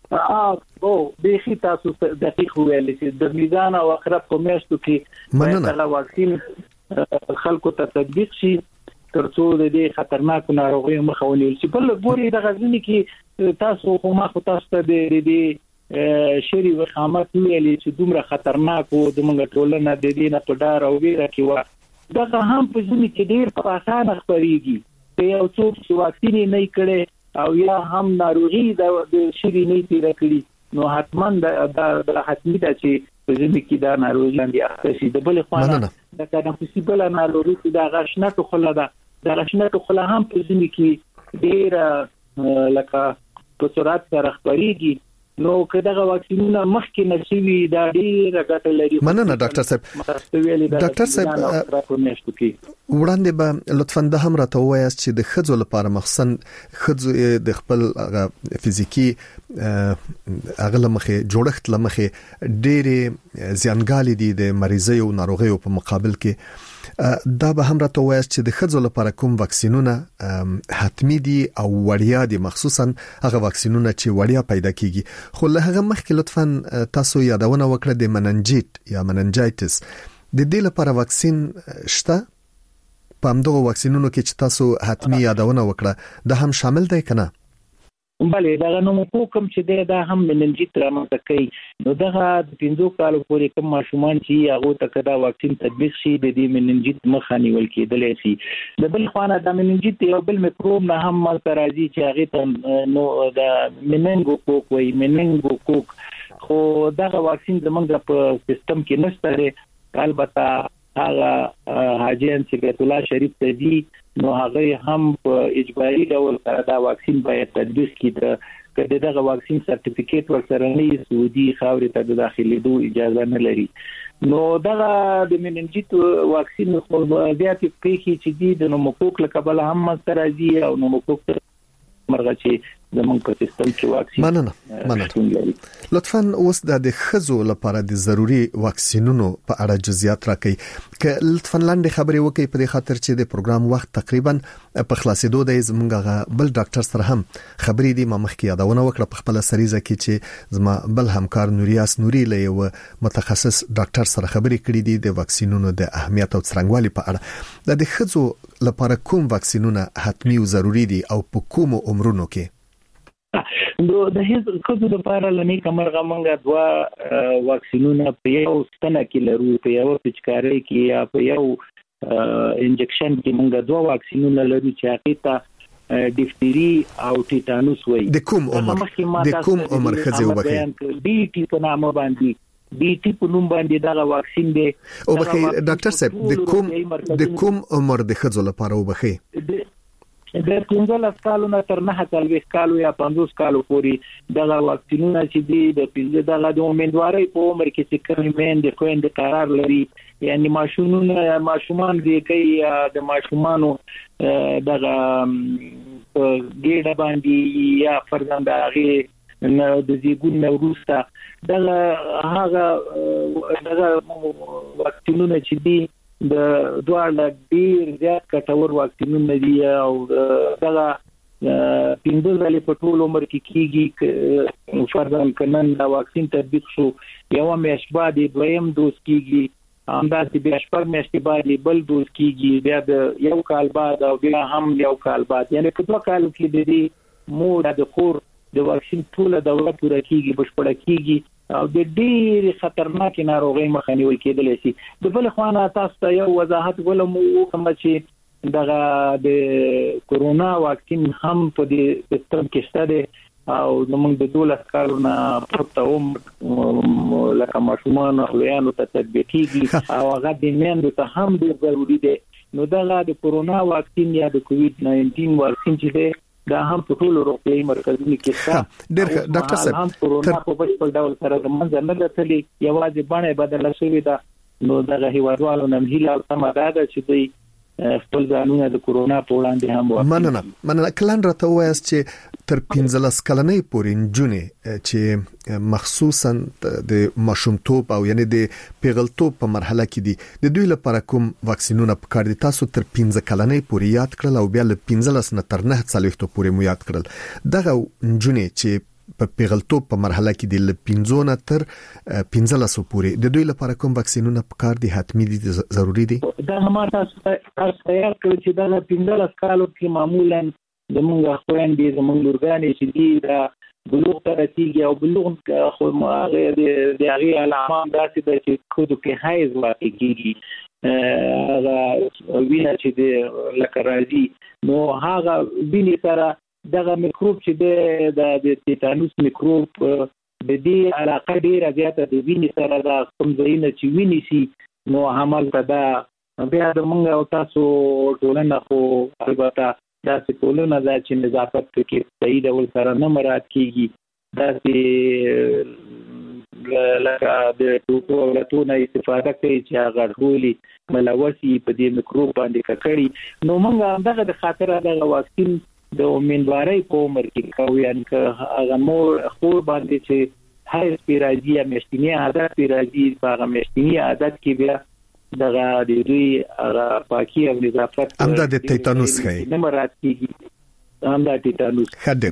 بيخي تاسو دقیق ویل چې د میزان او اقرب په میاشتو کې دا واکسین خلکو ته تطبیق شي ترڅو د دې خطرناک ناروغیو مخه ونیول شي. بل ګوري د غزنی کې تاسو خو ما خو تاسو ته د شری وخامت ویلي چې دومره خطرناک وو د موږ ټولنه د دې نه په ډار او ویره کې و. دا هم په ځینې کې ډیر په اسانه خبريږي چې یو څوک چې واکسین نه کړي او یا هم ناروغي د شری نه تیر کړي نو حتمان دا حتمی ده چې په ځینې کې دا ناروغي باندې اخته د بل خوانه دا کنه پوسیبل ناروغي دا غشنه خلا ده دا غشنه خلا هم په ځینې کې ډیر لکه په سرعت سره خبريږي. نو کله دا واکسینونه مخکې نشوي دا ډیر ګټه لري. مننه ډاکټر صاحب. ډاکټر صاحب وړاندې به لطفاً د هم راته وایاست چې د خځو لپاره مخصوصا خځو د خپل فزیکی اغله مخه جوړښت لمخه ډېرې زیانګالي دي د مریضۍ او ناروغیو په مقابل کې. دا به هم راته وایاست چې د خځو لپاره کوم واکسینونه حتمی دي او وړیا دي، مخصوصا هغه واکسینونه چې وړیا پیدا کیږي. خو له هغه مخکې لطفاً تاسو یادونه وکړه د مننجیت یا مننجایتس د دې لپاره واکسین شته؟ په همدغه واکسینونو کې چې تاسو حتمی یادونه وکړه دا هم شامل دی کنه؟ بله دا نو کوم چې دا هم مننجیت رامنځته کوي. نو دغه د 15 کالو پورې کوم ماشومان چې هغه ته کدا واکسین تطبیق شي د دې مننجیت مخه نیول کېدلی شي. د بل خوانه د مننجیت یو بل میکروب نه هم راځي چې هغه ته نو د مننګوکوک وي مننګوکوک. خو دغه واکسین زمونږ په سیستم کې نشته. البته هغه حاجی بیت الله شریف ته دي نو هغه هم په اجباري ډول سره دا واکسین باید تدریس کړي. کله دغه واکسین سرټیفیکیټ ورسره نه سعودي خاورې ته د داخليدو اجازه نه لري. نو دغه د مننجیت واکسین خو بیا په کې چې دي د نوموکوک لقبل هم راځي او نوموکوک مرغه چې زمونږ په سیستم کې واکسین. مننه. لطفاً اوس د خزو لپاره د ضروري واکسینونو په اړه جزئیات راکړئ. که لطفاً لاندې خبرې وکړئ په خاطر چې د پروګرام وخت تقریبا په خلاصېدو دی. زمونږ بل ډاکټر سره هم خبرې دي، ما مخکې یادونه وکړه په خپل سریزه کې چې زما بل همکار نوریاس نوري له یو متخصص ډاکټر سره خبرې کړې دي د واکسینونو د اهمیت او څرنګوالي په اړه. د خزو لپاره کوم واکسینونه حتمی او ضروری دي او په کومو عمرونو کې؟ نو د هیڅ خزو لپاره لنی کمرغه مونږه دوا واکسینونه په یو ستنه کې لرو، په یو پچکاري کې یا په یو انجکشن کې مونږه دوا واکسینونه لرو چې هغه ته ډیفتری او ټیټانوس وایي. د کوم عمر خزو وبخي ډي ټي په نامه باندې ډي ټي په نوم باندې دا واکسین دی. او بخي ډاکټر صاحب د کوم عمر د خزو لپاره وبخي؟ د 15 کالو نه تر 9 کالو یا 50 کالو پورې دغه واکسینونه چې دي د دغه د امیدوارۍ په عمر کې چې کوم د کوین د قرار لري، یعنی ماشومان دي کوي د ماشومانو دغه ګډه باندې یا فرزند هغه د زیګون وروسته دغه واکسینونه چې دي د دوه ډیر زیات کټور واکسینونه دي او دغه 15 ځله په ټول عمر کې کیږي. فرضاً کنن دا واکسین تطبیق شو یو میاشت بعد دویم دوز کیږي، همداسې بیا شپږ میاشتې بعد بل دوز کیږي، بیا د یو کال بعد او بیا هم یو کال بعد، یعنی په 2 کالو کې د دې مور د خور د واکسین ټول دوره پوره کیږي، بشپړه کیږي او د ډېر خطرناک ناروغي مخه نیول کېدلی شي. د بل خوانه تاسو ته یو وضاحت ولوم کوم چې دغه د کورونا واکسین هم په دې سیستم کې شته او زموږ د 12 کالونو پورته لکه ماشومان او لویانو ته تطبیق کیږي او هغه د میندو ته هم ډېر ضروري دی. نو دغه د کورونا واکسین یا د کووډ 19 واکسین چې دی دا هم په ټولو روغتیايي مرکزونو کې شته. ډاکټر صاحب هم کورونا په بشپړ ډول سره د منځ نه لري، یوازې باندې بدل شوې ده. نو دغه هیوادوالو نن هیله او تمه ده چې دوی خپل ځانونه د کورونا په وړاندې هم مننه. کلن راته وایي چې تر 15 کلنۍ پورې نجونې چې مخصوصا د ماشومتوب او یعنی د پیغلتوب په مرحله کې دي د دوی لپاره کوم واکسینونه پکار دي؟ تاسو تر 15 کلنۍ پورې یاد کړل او بیا له 15 نه تر 9 پورې مو یاد کړل. دغه نجونې چې په پیغلتوب په مرحله کې د 15 نه تر 15 پورې د دوی لپاره کوم واکسینونه پکار دي، حتمی دي، ضروری دي؟ دا ما تاسو تیار کړی چې دا 15 کالو کې معمولا زموږ خويندې زموږ لورګانې چې دي دا بلوغ ته رسیږي او بلوغ خو هغه د هغه علامات داسې ده چې خود کې حیض واقع کیږي، هغه وینه چې د لکه راځي نو هغه وینې سره دغه میکروب چې د تیتانوس میکروب د دې علاقه ډیره زیاته د وینې سره د کوم ځایونه چې ویني سي نو عمل ته دا بیا د موږ او تاسو ټولنه خو البته دا چې ټولنه دا چې نظافت کې صحیح ډول سره نه مراعات کیږي، دا چې لکه د ټوټو او لتونه استفاده کوي چې هغه ټولي ملوثي په دې میکروب باندې ککړي، نو موږ دغه د خاطر دغه واکسین د امیندوارۍ په عمر کې کوي، یعنی که هغه مور خور باندې چې هر پیراجی میاشتنی عادت پیراجی په میاشتنی عادت کې بیا دغه د دوی پاکي او نظافت همدا د تیتانوس خي نه مراد کیږي، همدا تیتانوس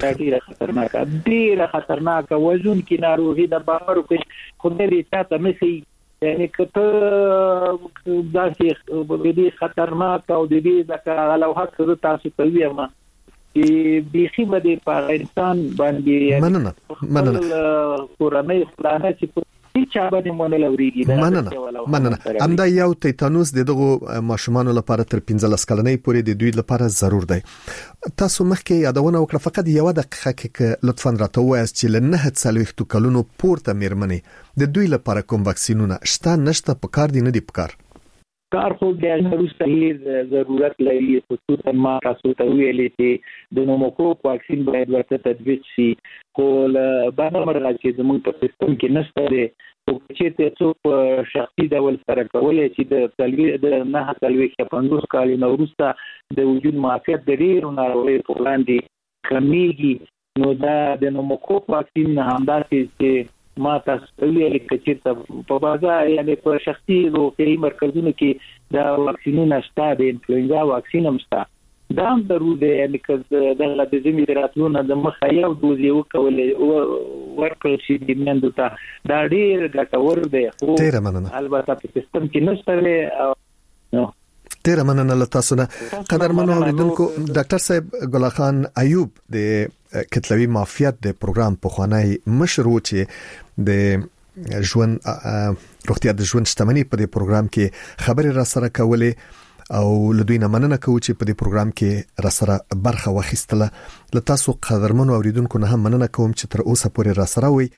ډیره خطرناک وزن کې ناروغي د باورو کې خدای دې تاسو مې یعنی کته دا چې خطرناک او د دې ځکه لوحات سره تاسو ته ویما چې بيخي باندې په انسان باندې مننه قرآني خلانه چې هیڅ باندې مونږ لوريږي مننه همدا یو تیتانوس دغه ماشومان لپاره تر 15 کلنۍ پورې د دوی لپاره ضرور دی. تاسو مخکې یادونه وکړه، فقط یو دقیقه کې لطفاً راته وایاست چې له 9 کلونو پورته مېرمنې د دوی لپاره کوم واکسینونه شته نشته، پکار دي نه دي پکار؟ کار خو د روسي ضرورت لري، خصوصا ما تاسو ته ویلې چې د نوموکوک واکسین باید ورته تطبیق شي، خو باندې مرغه چې زموږ په سیستم کې نشته دی، او چې ته څوک شخصي ډول سره کولای چې د تلوي د نه تلوي کې 50 کال نو وروسته د وجود معافیت د ډیرو ناروغیو په وړاندې کمیږي، نو دا د نوموکوک واکسین همداسې چې ما تاسو ویلې چې په بازار یعنی په شخصي روغتیايي مرکزونو کې دا واکسینونه شته، د انفلوئنزا واکسین هم شته، دا هم ضروري دی، یعنی که دغه د زمي دراتلونه د مخه یو دوز یو کولې ورکړل شي د میندو ته دا ډیر ګټور دی، خو البته په سیستم کې نشته نو ډیر مننه له تاسو نه. قدرمنو اوریدونکو، ډاکټر صاحب ګل خان ایوب د کتلوي معافیت د پروګرام په خوانی مشر و چې د ژوند روغتیا د ژوند شتمنۍ په دې پروګرام کې خبري را سره کولې او لدوی نه مننه کوم چې په دې پروګرام کې را سره برخه واخیستله. له تاسو قدرمنو اوریدونکو نه هم مننه کوم چې تر اوسه پورې را سره وي.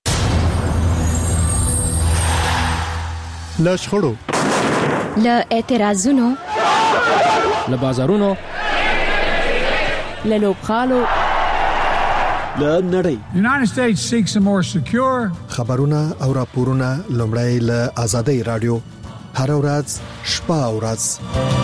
لا شخړو، لا اعتراضونو، له بازارونو، له لوبخالو، له نړۍ. The United States seeks a more secure. خبرونه او راپورونه لومړی له آزادۍ رادیو هر ورځ شپه او ورځ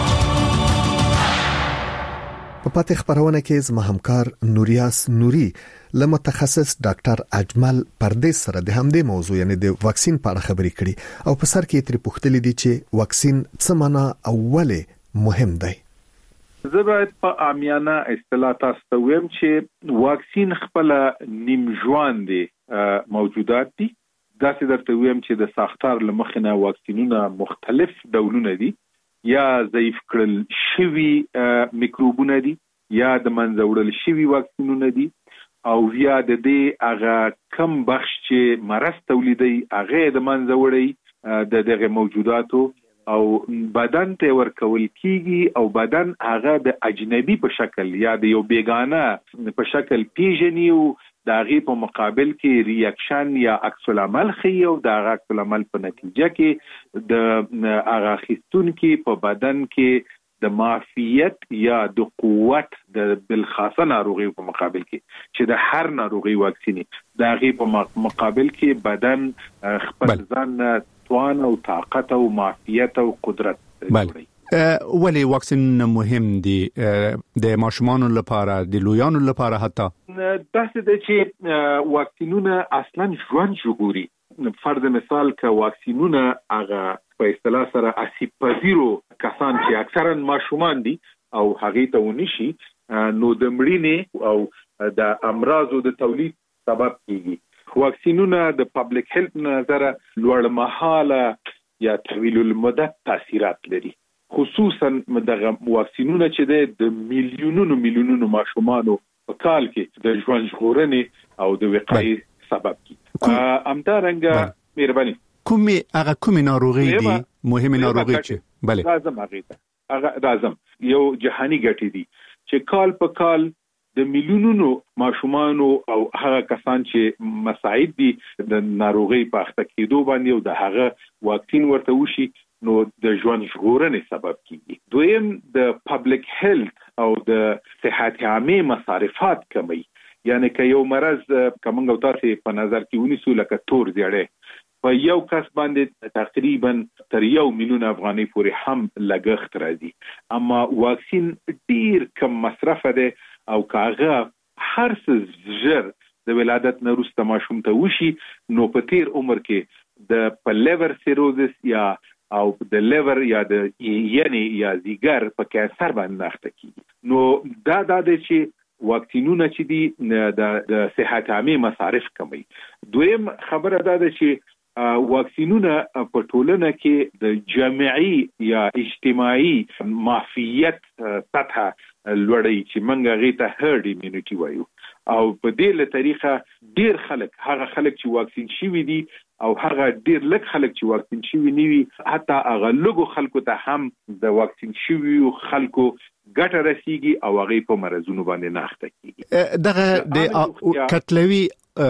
په پاتې خبرونه کې زما همکار نوریاس نوري له متخصص ډاکټر اجمل پردیس سره د همدې موضوع یعنی د واکسین په اړه خبرې کړې او په سر کې ترې پوښتنه دي چې واکسین څه معنا او ولې مهم دی. زه باید په عامیانه اصطلاح تاسو ته وایم چې واکسین خپل نیم ژوند دي موجودات دي. دا چې درته وایم چې د ساختار لمخنه واکسینونه مختلف ډولونه دي، یا ضعیف کړل شوی میکروبونه دي، یا د منځوړل شوی واکسینونه دي، او یا د دې هغه کم بخش چې مرض تولیدي هغه د منځوړي د دغه موجوداتو او بدن ته ورکول کیږي، او بدن هغه د اجنبي په شکل یا د یو بیگانه په شکل پیژني او د هغه په مقابل کې ریاکشن یا عکس العمل خي، او د عکس العمل په نتیجه کې د هغه خستون کې په بدن کې د معافیت یا د قوت د بالخاصه ناروغي په مقابل کې چې د هر ناروغي واکسیني د هغه په مقابل کې بدن خپل ځان توان او طاقت او معافیت او قدرت لري. ولی واکسین مهم دي د ماشومان لپاره، د لویانو لپاره، حتی داسې د چې واکسینونه اصلا ژوند جوړي. فرض مثال که واکسینونه هغه په اصطلاح سره اسیب پذیرو کسان چې اکثرا ماشومان دي او هغه ته ونشي، نو د مړینې او د امراضو د تولید سبب کیږي. واکسینونه د پبلک هیلث نظر لوړ مهاله یا طویل المدت تاثیرات لري، خصوصا دغه واکسینونه چې د میلیونونو ماشومانو په کال کې د ژوند ژغورنې او د وقایې سبب کیږي. همدارنګه مهرباني کومې ناروغي دي مهمه ناروغي چې راځم یو جهانی ګټې دي چې کال په کال د میلیونونو ماشومانو او هغه کسان چې مساعد دي د ناروغي په اخته کېدو باندې او د هغه واکسین ورته وشي نو د ژوند ژغورنې سبب کیږي. دویم د پبلک هیلث او د صحت عامه مصارفات کمی، یعنی که یو مرض کومنګ تاسو په نظر کې ونیسو لکه تور زیړی په یو کس باندې تقریبا تر 1 میلیون افغانۍ پورې هم لګښت راځي، اما واکسین ډیر کم مصرف ده او کاغه هر څه زر د ولادت نه وروسته ماشوم ته وشي نو په تیر عمر کې د لیور سیروزس یا او د لیور یا د یعنی یا زیګر په کانسر باندې اخته کیږي. نو دا چې واکسینونه چې دي د صحت عامه مصارف کموي. دویم خبره دا ده چې واکسینونه په ټولنه کې د جمعي یا اجتماعي معافیت سطح لوړی چې منګه غیته هرد ایمونټي وایو، او په دې له طریقه ډیر خلک هغه خلک چې واکسین شوي دي او هغه ډیر لږ خلک چې واکسین شوي نه وي، حتی هغه لږو خلکو ته هم د واکسین شوي خلکو ګټه رسیږي او هغه په مرزونو باندې نه اخته کیږي. دغه د کتلوي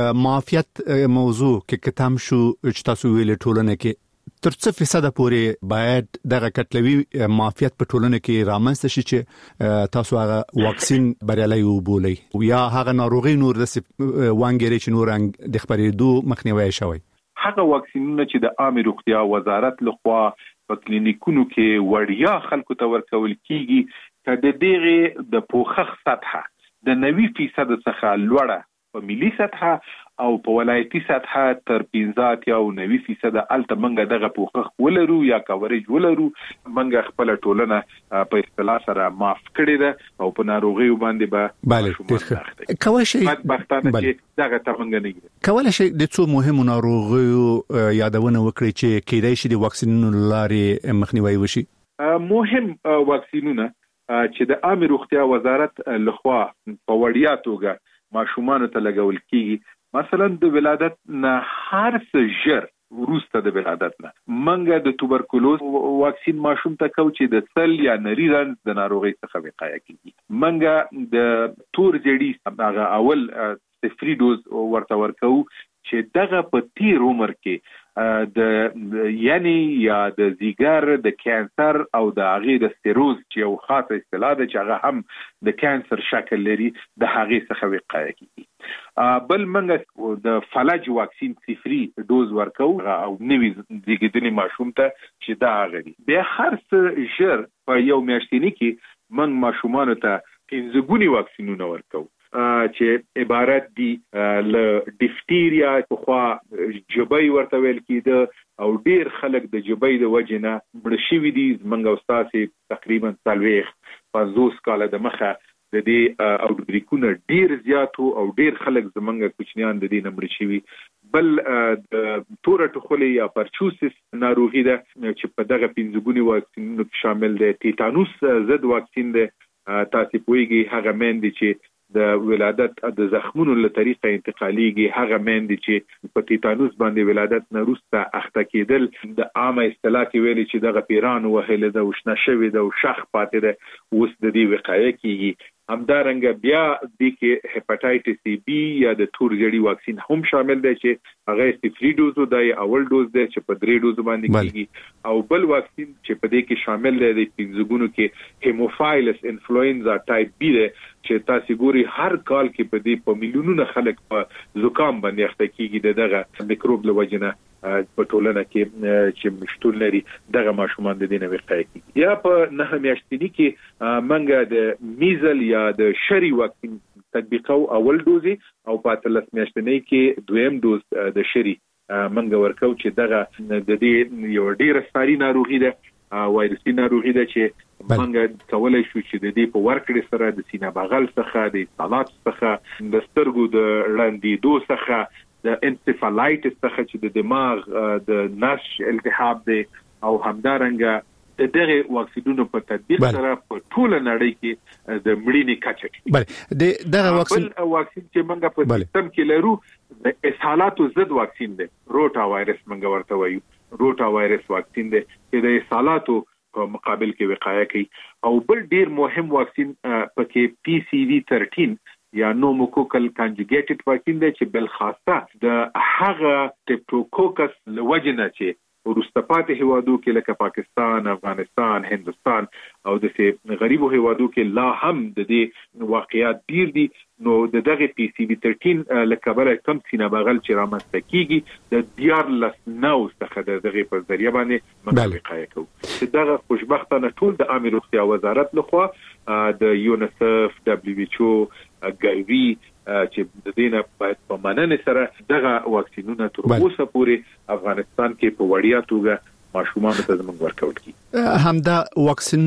معافیت موضوع کې کتام شو چې تاسو ویل ټولنه کې تر څه فیصد پورې باید دغه کتلوي معافیت په ټولنه کې رامنځته شي چې تاسو هغه واکسین بریالي وبولئ یا هغه ناروغي نور د وانګری چې نور د خبرېدو مخنیوي شوی. هغه واکسینونه چې د عامه روغتیا وزارت لخوا په کلینیکونو کې وړیا خلکو ته ورکول کیږي چې د دغه د پوښښ سطح د 90% څخه لوړه په ملي سطح او په ولایتي سطح تر 15 یا 90% الته منګه دغه پوښښ ولرو یا کاورج ولرو، منګه خپل ټولنه په اصطلاح سره معاف کړی ده او په ناروغي باندې به کوي شي بدبختانه چې دغه تمنګ نه کوي شي د څو مهمو ناروغیو یادونه وکړي چې کېدای شي د واکسینونو لارې مخنیوي وشي. مهم واکسینونه چې د عامه روغتیا وزارت لخوا په وړیا توګه ماشومان ته لګول کیږي، مثلا د ولادت نه هر څه ژر وروسته د ولادت نه منګه د توبرکلوز واکسین ماشوم ته کو چې د سل یا نری رنځ د ناروغي څخه وقایه کیږي، منګه د تور زیړی هغه اول صفري ډوز ورته ورکو چې دغه په تیر عمر کې د یعنی یا د زیګر د کانسر او د هغه د سټیروز چې یو خاصه اصطلاح ده چې هغه هم د کانسر شکل لري د هغه څخه وقایه کیږي. بل منګه د فلج واکسین صفري ډوز ورکو او نوی زیږیدلي ماشوم ته چې دا غړي به هر څه ژر په یو میاشتنی کې منګ ماشومان ته 15 غونی واکسینونه ورکو چې عبارت دي ل ډیفتیریا خو جبای ورته ویل کیده او ډیر خلک د جبای د وجنه مړ شوی دي. منګه استاد تقریبا 50 کال د مخه د دې اوټبریکونه ډیر زیاتو او ډیر خلک زمونږ کوچنیان د دې نمبر شوی. بل د تور ټخولي یا پرچوسس ناروغي ده چې په دغه 15 غونی واکسینونو شامل ده. تیتانوس ضد واکسین ده، تاسو پوهیږئ هغه مېندې چې د ولادت د زخمونو له طریقه انتقالیږي، هغه مېندې چې په تیتانوس باندې ولادت نه وروسته اخته کېدل د عامه اصطلاح کې ویلي چې دغه پیران وهله د وشنه شوی د شخ پاتې ده اوس د دې وقایه کیږي. همدارنګه بیا د کې هپاتایټس بی یا د تور زیړی واکسین هم شامل دی چې هغه صفري ډوز دی، اول ډوز دی چې په 3 ډوز باندې کیږي، او بل واکسین چې په دې کې شامل دی د 15 غونو کې هیموفایلس انفلوئنزا ټایپ بی دی چې تاسو ګوري هر کال کې په دې په میلیونونو خلک په زکام باندې اخته کیږي دغه میکروب له وجنه په ټولنه کې چې مشتول لري دغه ماشومان د دې نه وقایه کیږي. یا په 9 میاشتنی کې منګه د میزل یا د شری واکسین تطبیقو اول ډوزي او په 13 میاشتنی کې دویم ډوز د شری منګه ورکو چې دغه د دې یو ډیر ساري ناروغي ده وایرسي ناروغي ده چې موږ کولای شو چې د دې په ورکړې سره د سینه بغل څخه د سالات څخه د سترګو د رندیدو څخه د انسفالایټس څخه چې د دماغ د نش التهاب دی او همدارنګه دغه واکسینونو په تطبیق سره په ټول نړۍ کې د مړینې کچه بله دغه واکسین چې موږ په سیستم کې لرو د اسهالاتو ضد واکسین دی روټا وایرس موږ ورته وایو روټا وایرس واکسین دی چې د اسهالاتو په مقابل کې وقایه کوي او بل ډیر مهم واکسین پکې PCV13 یا نوموکوکل کانجوګیټډ واکسین دی چې بل خاصه د هغه ټیپټوکوکس لوجنه چې ورستپاتې هیوادو کې لکه پاکستان، افغانستان، هندستان او د غریبو هیوادو کې لا هم د دې واقعیات ډیر دي نو دغه PCV13 لکه بل کم سینه بغل چې رامنځته کیږي د دیار لسنو څخه دغه په ذریعہ باندې منطقه کوي چې دغه خوشبختانه ټول د عامه روغتیا وزارت لخوا د یونیسف WHO ګایوي چې د دینه په مننه سره دغه واکسینونه تر اوسه پورې افغانستان کې په وړیا توګه ماشومان ته زموږ ورکول کی همدا واکسین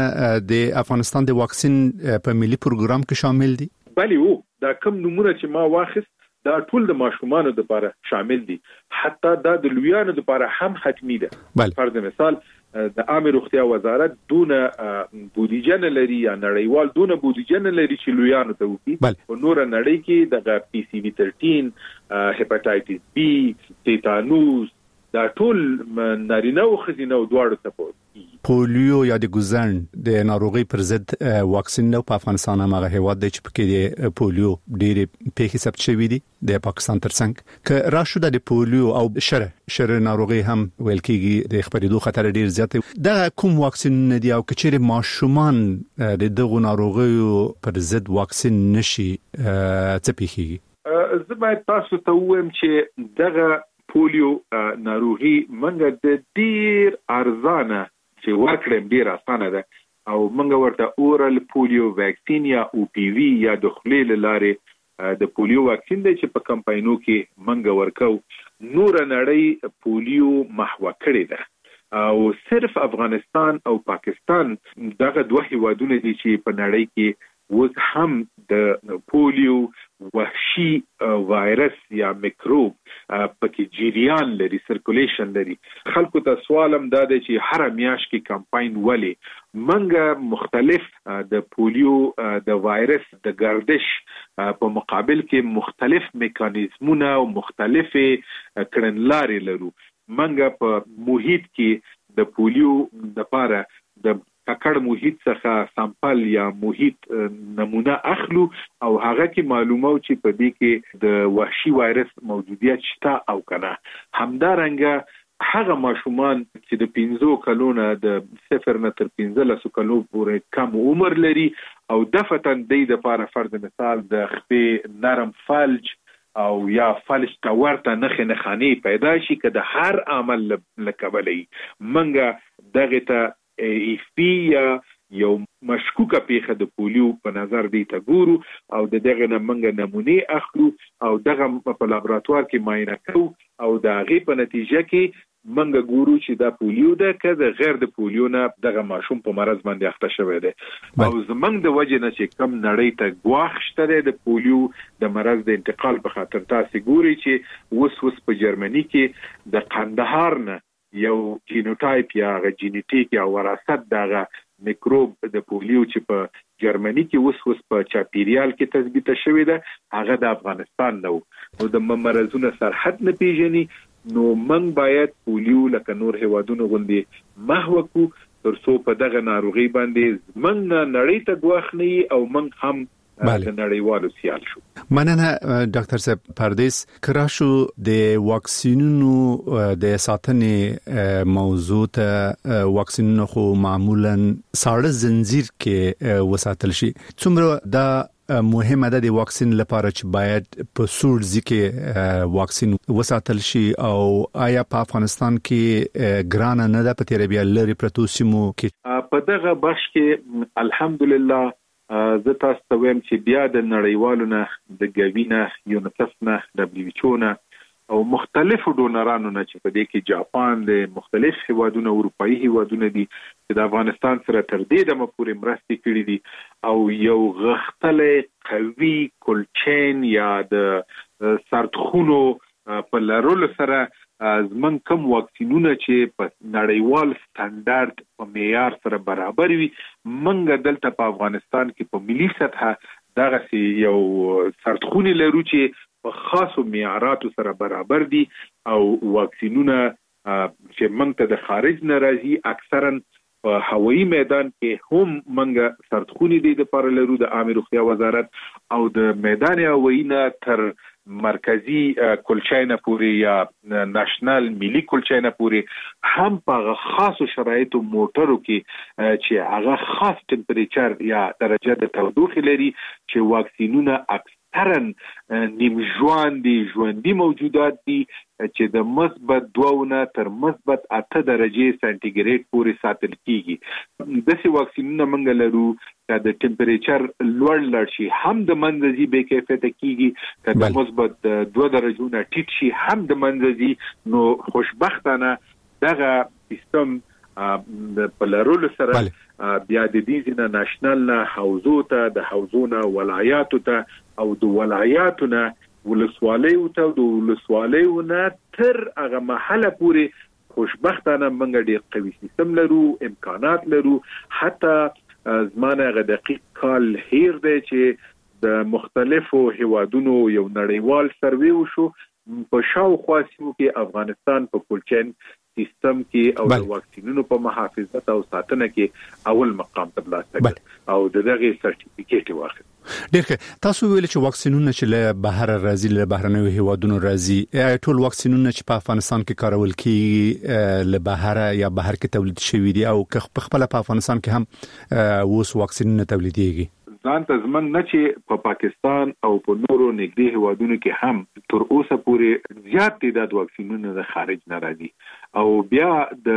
د افغانستان د واکسین په ملي پروګرام کې شامل دي بلی وو دا کوم نمونه چې ما واخست دا ټول د ماشومان لپاره شامل دي حتی دا د لویانو لپاره هم حتمی ده فرض مثال د عامه روغتیا وزارت دونه بودیجه نه لري یا نړیوال دونه بودیجه نه لري چې لویانو ته وکړي په نور نړۍ کې د PCV13 هپاتایټس B تیتانوس دا ټول نارینه او ښځینه دواړو ته پولیو یا د ګوزن د ناروغي پر ضد واکسین نو په افغانستان هغه هیواد دی چې پکې د پولیو ډېر پیښې ثبت شوې دي د پاکستان ترڅنګ ک راشو د پولیو او شر ناروغي هم ویل کېږي د خبرېدو خطر ډېر زیات دی دا کوم واکسین دی او کچېره ماشومان د دغه ناروغیو پر ضد واکسین نشي څه پیښیږي زه باید تاسو ته وایم چې دغه پولیو ناروغي منګه د ډیر ارزانه چې ورکړم ډیر اسانه ده او منګه ورته اورال پولیو ویکسین یا OPV یا د خلیل لارې د پولیو واکسین دی چې په کمپاینو کې منګه ورکو نور نړۍ پولیو محو کړی ده او صرف افغانستان او پاکستان دغه دوه هیوادونه دي چې په نړۍ کې وک هم د پولیو وحشي وایرس یا میکروب پکې جریان لري سرکولیشن لري خلکو ته سوالم دا دی چې هر میاش کې کمپاین ولې منګه مختلف د پولیو د وایرس د گردش په مقابل کې مختلف میکانیزمونه او مختلفه کړنلارې لرو منګه په محیط کې د پولیو لپاره د ککړ محیط څخه سامپل یا محیط نمونه اخلو او هغه کې معلومه چې په دې کې د وحشي وایرس موجودیت شته او کنه همدارنګه هغه ماشومان چې د 15 کلونو د 0 نه تر 15 کلو پورې کم عمر لري او دفتن د لپاره فرض مثال د خپې نرم فلج او یا فلج تا ورته نه خاني پیدا شي کده هر عمل لکبلې منګه دغه ته ایفپی یا یو مشکوکه پیښه د پولیو په نظر دی ته ګورو او دغه نمونږ نمونه اخلو او دغه په لابراتوار کې معاینه کوو او د هغې په نتیجه کې منګه ګورو چې دا پولیو ده که د غیر د پولیو نه دغه ماشوم په مرض باندې اخته شوی دی او زمنګ د وجه نه چې کم نړۍ ته ګواښ شته د پولیو د مرض د انتقال په خاطر تاسو ګوري چې وس په جرمني کې د قندهار نه یو جینوټایپ یا جینیټیک یا وراثت دغه میکروب د پولیو چې په جرمني کې اوس په چاپیریال کې تثبیت شوی ده هغه د افغانستان نو د مرزونو سرحد نه پیژني نو من باید پولیو لکه نور هیوادونو غوندي محو کو ترڅو په دغه ناروغي باندې من نړۍ ته ګواښنی او من هم د نړیوالو سیال شو مننه ډاکټر صاحب پردیس کراشو د واکسینونو د ساتنې موضوع ته واکسینونو خو معمولا ساړه زنجیر کې وساتل شي څومره دا مهمه ده د واکسین لپاره چې باید په سور ځکه واکسین وساتل شي او آیا په افغانستان کې ګران نه ده په تیربیا لري پروتوسیمو کې په دغه بخش کې الحمدلله زه تاسو ته وایم چې بیا د نړیوالو نه د ګوینه یونیسف نه WHO نه او مختلفو ډونرانو نه چې په دې کې جاپان د مختلف هیوادونو اروپאי هیوادونه دي چې د افغانستان سره تر دې دمه پورې مرستې کړې دي او یو غښتلې قوي کولچین یا د سرتخونو په لرلو سره زمون کوم واکسینونه چې په نړیوال سټانډرډ په معیار سره برابر وي منګه دلته په افغانستان کې په ملي سطح دغه یو سرتخونی لرو چې په خاصو معیاراتو سره برابر دي او واکسینونه چې موږ ته د خارج نه راځي اکثرا په هوایي میدان کې هم موږ سرتخونی دي د پر لرو د عامه روغتیا وزارت او د میدان هوایي نه تر مرکزی کلچاینه پوری یا ناشنل ملي کلچاینه پوری هم په خاصو شرایطو موټرو کې چې هغه خاص ټمپریچر یا درجه د تودوخه لري چې واکسینونه اکثرا نیم ژوندۍ موجودات دي چې د مثبت 2 تر مثبت 8 درجه سانتیګریډ پورې ساتل کیږي د څه واکسینونه منګ لرو چې د ټمپریچر لوړ شي هم د منځي به کیفیت کیږي چې د مثبت 2 درجو نه ټیټ شي هم د منځي نو خوشبختانه دغه سیستم د پلارولو سره بیا د دې ځنه ناشنل نه حوزو ته د حوزونه ولایاتو ته او د ولایاتونه ولسوالیو ته د ولسوالیو نه تر هغه محله پورې خوشبختانه موږ ډېر قوي سیستم لرو امکانات لرو حتی زمانه غ دقیق کال هیر دی چې د مختلفو هیوادونو یو نړیوال سروې وشو په شاوخوا سیمو کې افغانستان په کولچین سیستم کې او د واکسینونو په محافظت او ساتنه کې اول مقام ترلاسه کړ او دغه سرټیفیکیټ واخیست. ډېر تاسو ویل چې واکسینونه چې له بهر راځي له بهرنیو هیوادونو راځي ټول واکسینونه چې په افغانستان کې کارول کیږي له بهر یا بهر کې تولید شوی دي او په خپل په افغانستان کې هم اوس واکسینونه تولیديږي ځان ته زمنګ نه چې په پاکستان او په نورو نږدې هیوادونو کې هم تر اوسه پورې زیات تعداد واکسینونه د خارج نه راځي او بیا د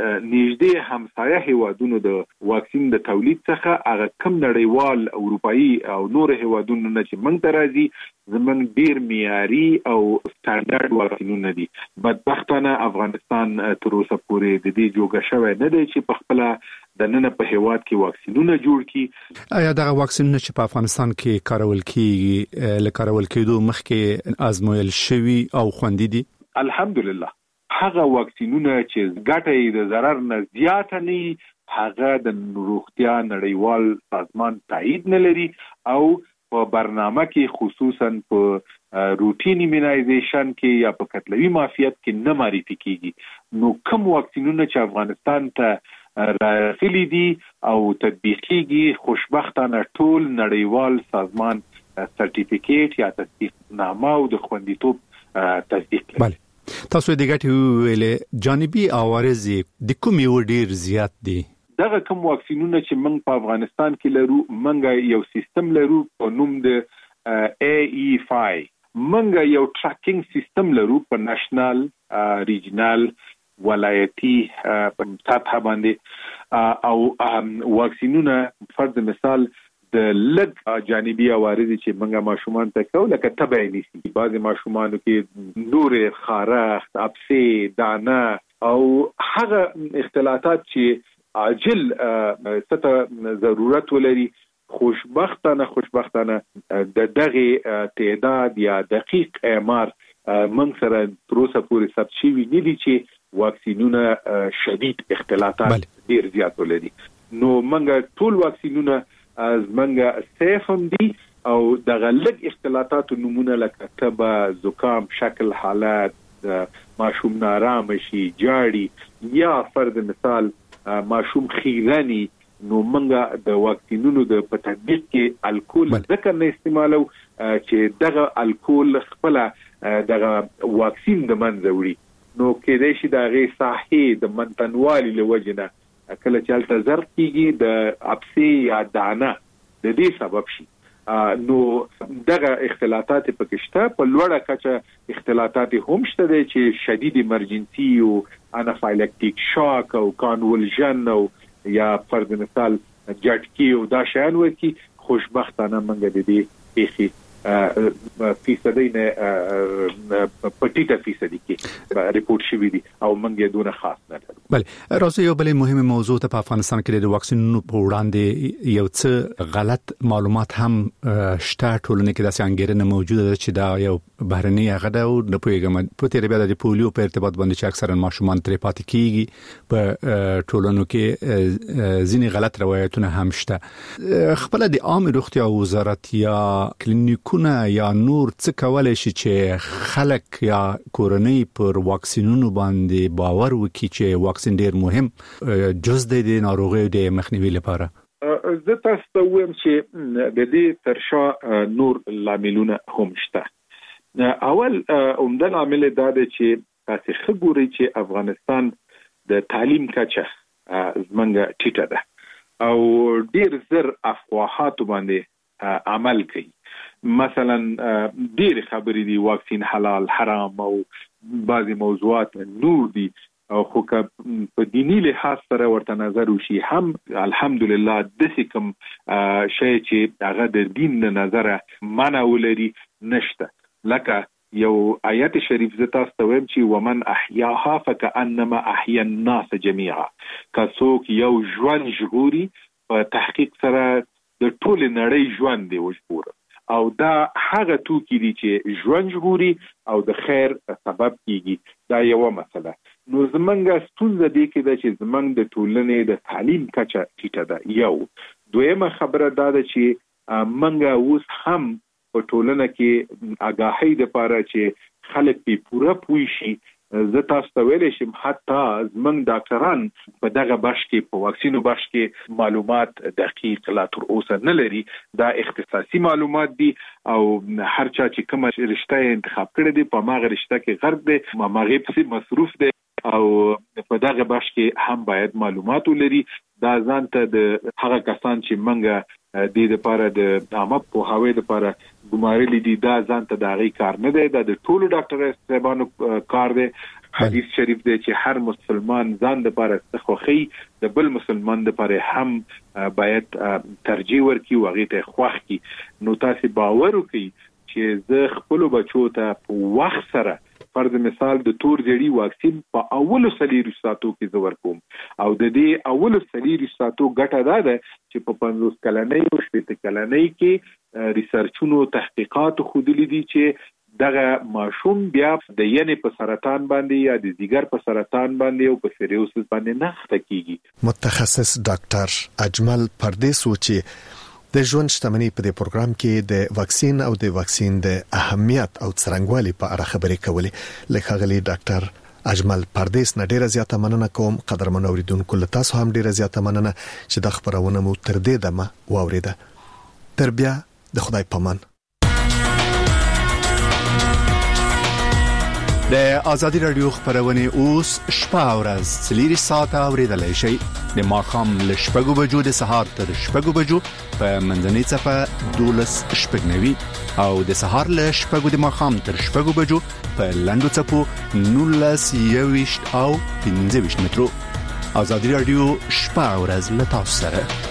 نږدې همسایه هیوادونو د واکسین د تولید څخه هغه کم نړیوال اروپאי او نور هیوادونو نه چې موږ ته راځي زمنګ ډیر معیاري او سټانډرډ واکسینونه دي بدبختانه افغانستان تر اوسه پورې د دې جوګه شوی نه دی چې په خپل د نن په هیواد کې واکسینونه جوړ کړي. آیا دغه واکسینونه چې په افغانستان کې کارول کیږي له کارول کېدو مخکې آزمویل شوي او خوندي دي؟ الحمدلله هغه واکسینونه چې ګټه د ضرر نه زیات نه هغه د روغتیا نړیوال سازمان تایید نه لري او په برنامه کې خصوصا په روټین ایمونایزیشن کې یا په کتلوي معافیت کې نه معرفي کیږي نو کوم واکسینونه چې افغانستان ته راغلي دي او تطبیقيږي خوشبختانه ټول نړیوال سازمان سرټیفیکیټ یا تصدیقنامه او د خوندیتوب تصدیق لري. بله تاسو د ګټې ویلې جانبي عوارض د کومې وړ زیات دي؟ دغه کوم واکسینونه چې موږ په افغانستان کې لرو موږ یو سیستم لرو په نوم د AE5 موږ یو ټریکینګ سیستم لرو په ناشنل ریجنل ولایتي په سطح باندې او واکسینونه فرض مثال د لږ جانبي عوارض چې موږ ماشومان ته کوو لکه تبع نیسي بعضي ماشومانو کې نورې خارښت اپسې دانه او هغه اختلاطات چې عاجل ست ضرورت ولري خوشبختانه د دغه تعداد یا دقیق اعمار من سره تر اوسه پورې ثبت شوی نه دي چې واکسینونه شدید اختلاطات ډیر زیات ولري نو موږ ټول واکسینونه از موږ سیف هم دي او دغه لږ اختلاطات نمونه لکه تبه زکام شکل حالات ماشوم نارام شي جاړي یا فرض مثال ماشوم خیرانی نو موږ د واکسینونو د تطبیق کې الکول ذکر نه استعمالو چې دغه الکول خپل دغه واکسین د منځ وړي نو کې د شي دغه صحي د منتنوالي لوجنه کله چې الته زر کیږي د اپسي یا دانه د دې سبب شي نو دغه اختلاطات پکشته په لوړه کچه اختلاطات هم شته چې شدید ایمرجنسي او انافایلکټیک شاک او کانولژن او یا فرض مثال جټکی او دا شان وکی خوشبختانه منګه د دې پیخي فیصدي نه پټیټه فیصدي کې ریپورت شوی دي او موږ دونه خاص نه لرو. بله راځي یو بل مهمه موضوع ته په افغانستان کې د واکسینونو په وړاندې یو څه غلط معلومات هم شته ټولنه کې د څنګهرنه موجوده ده چې دا یو بهرني هغه د پویګم په تیر بیا د پولیو په ارتباط باندې چې اکثرا ماشومان ترې پاتې کیږي په ټولنو کې ځینې غلط روایتونه هم شته. خپل د عام روغتیا وزارت یا کلینیکونه یا نور څه کولای شي چې خلک یا کورنۍ پر واکسینونو باندې باور وکړي چې واکسین ډیر مهم جز د ناروغیو د مخنیوي لپاره؟ زه تاسو ته وایم چې د دې ترشا نور لاملونه هم شته. اول عمده لامل دا دی چې تاسو خبري چې افغانستان د تعلیم کچه زمونږ ټیټه ده او ډیر زر افواهات باندې عمل کوي. مثلا ډیر خبرې دي واکسین حلال حرام او بعضی موضوعات نور دي او خو په دینی لحاظ سره ورته نظر وشي هم الحمدلله د کوم شی چې هغه د دین د نظره منع ولري نشته. لکه یو آیت شریف ز تاسو ته وایم چې ومن احیاها فكأنما احیا الناس جميعا. کڅوک یو ژوند ژغوري په تحقیق سره د ټول نړۍ ژوند دی وژغور او دا هغه توکي دي چې ژوند ژغوري او د خیر سبب کیږي. دا یو مسله. نو زمونږ ستونزه دی کې دا چې زمونږ د ټولنې د تعلیم کچه ټیټه ده. یو دویمه خبره دا ده چې منګه اوس هم په ټولنه کې آگاهی د پاره چې خلک په پوره پوي شي. زه تاسو ته ویلې شم حتی زمونږ ډاکټران په دغه بخش کې په واکسینو بخش کې معلومات دقیق لا تر اوسه نه لري. دا اختصاصي معلومات دي او هر چا چې کومه رشته انتخاب کړی دی په ماغه رشته کې غرب دی ماغه په مصروف دی او په دغه بخش کې هم باید معلومات ولري. دا ځان ته د هغه کسان چې منګه د لپاره د عامه په هوی لپاره ګمارلي دي دا ځان ته د غي کار نه دی. دا د ټولو ډاکټر صاحبانو کار دی. حدیث شریف دی چې هر مسلمان ځان لپاره خوخي د بل مسلمان لپاره هم باید ترجیح ورکړي او هغه ته خوښ کی. نو تاسو باور وکړئ چې زه خپل بچو ته په وخت سره فرض مثال د تور جړی واکسین په اولو سلیری ساتو کې زور کوم او د دې اولو سلیری ساتو ګټه ده چې په 50 کلنۍ او 70 کلنۍ کې ریسرچونو تحقیقات خودلی دي چې دغه ماشوم بیا د ینې په سرطان باندې یا د دیګر په سرطان باندې او په سیریوسس باندې نه خته کیږي. متخصص ډاکټر اجمل پردیس و چې د ژوند شتمنۍ په دې پروګرام کې د واکسین او د واکسین د اهمیت او څرنګوالي په اړه خبرې کولې. لکه غلي ډاکټر اجمل پردیس نه ډیره زیاته مننه کوم. قدرمن اوریدونکو له تاسو هم ډیره زیاته مننه چې د خبرونه مو تر دې دمه واوریده. تر بیا د خدای پامان. د ازادي رادیو خبرونه اوس شپه او ورځ سلیری ساعت اوریدلای شي. د ماخام له شپږو بجو د سهار تر شپږو بجو په منځنۍ صفه 12 شپږنوي او د سهار له شپږو د ماخام تر شپږو بجو په لندو صفو 19 او 15 مترو. ازادي رادیو شپه او ورځ له تاسو سره.